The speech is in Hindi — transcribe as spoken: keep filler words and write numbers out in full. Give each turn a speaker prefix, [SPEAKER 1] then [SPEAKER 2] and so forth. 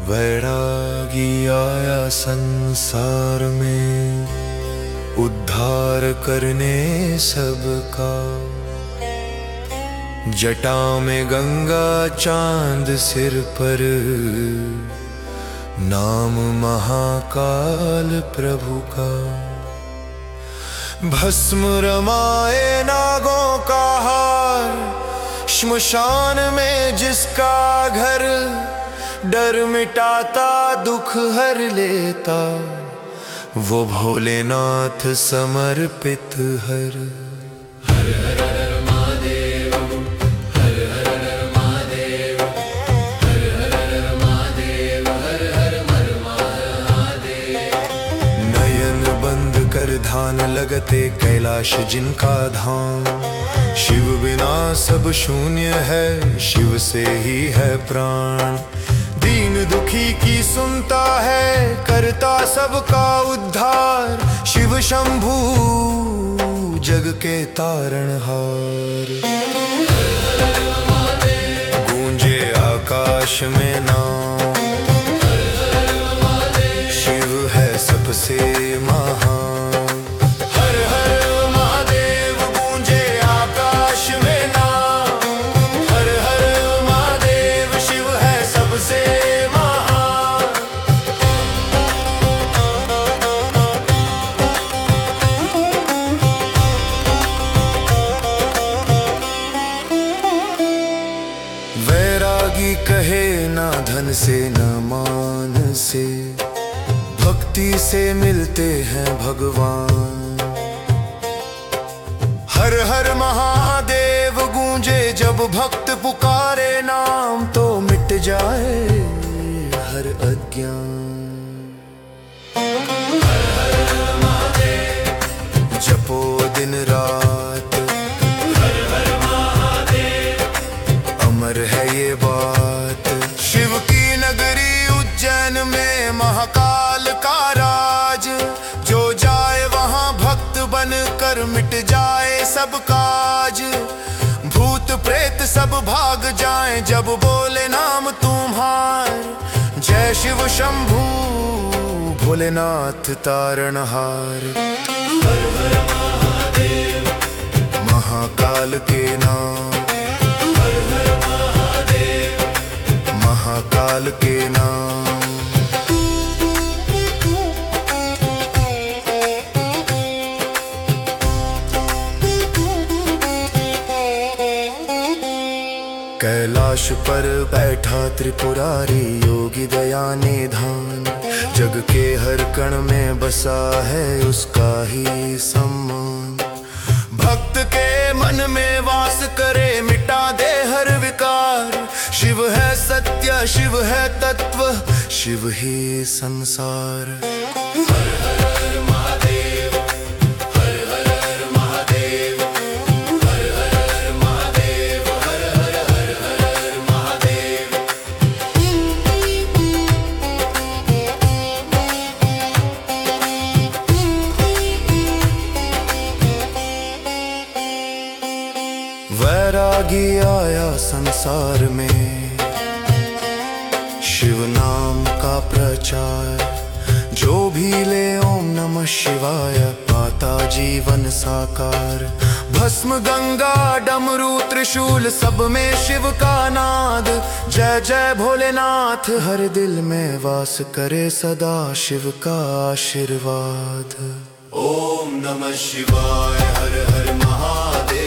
[SPEAKER 1] वैरागी आया संसार में उद्धार करने सबका। जटा में गंगा चांद सिर पर, नाम महाकाल प्रभु का। भस्म रमाए नागों का हार, श्मशान में जिसका घर। डर मिटाता दुख हर लेता, वो भोलेनाथ समर्पित हर। हर हर हर महादेव, हर हर हर महादेव, हर हर हर महादेव, हर हर हर महादेव। नयन बंद कर ध्यान लगते कैलाश जिनका धाम। शिव बिना सब शून्य है, शिव से ही है प्राण। दीन दुखी की सुनता है, करता सबका उद्धार। शिव शंभू जग के तारणहार। गूंजे आकाश में नाम, शिव है सबसे महान। हर हर महादेव गूंजे आकाश में नाम। हर हर महादेव शिव है सबसे महान। वैरागी कहे ना धन से न मान से, भक्ति से मिलते हैं भगवान। हर हर महादेव गूंजे जब भक्त पुकारे नाम, तो मिट जाए हर अज्ञान। हर हर महादेव जपो दिन रात, हर हर महादेव अमर है ये बात। शिव की नगरी उज्जैन में महाकाल का राज। जो जाए वहां भक्त बन कर मिट जाए सब काज। भूत प्रेत सब भाग जाएं जब बोले नाम तुम्हार। जय शिव शंभू भोलेनाथ तारणहार। हर हर महादेव महाकाल के नाम। हर हर महादेव महाकाल के नाम। कैलाश पर बैठा त्रिपुरारी योगी दया निधान। जग के हर कण में बसा है उसका ही सम्मान। भक्त के मन में वास करे मिटा दे हर विकार। शिव है सत्य शिव है तत्व, शिव ही संसार। हर हर महादेव, हर हर महादेव, हर हर महादेव, हर हर हर महादेव। वैरागी आया संसार में, शिव नाम का प्रचार। जो भी ले ओम नमः शिवाय, पाता जीवन साकार। भस्म गंगा डमरू त्रिशूल सब में शिव का नाद। जय जय भोलेनाथ हर दिल में वास करे सदा शिव का आशीर्वाद। ओम नमः शिवाय, हर हर महादेव।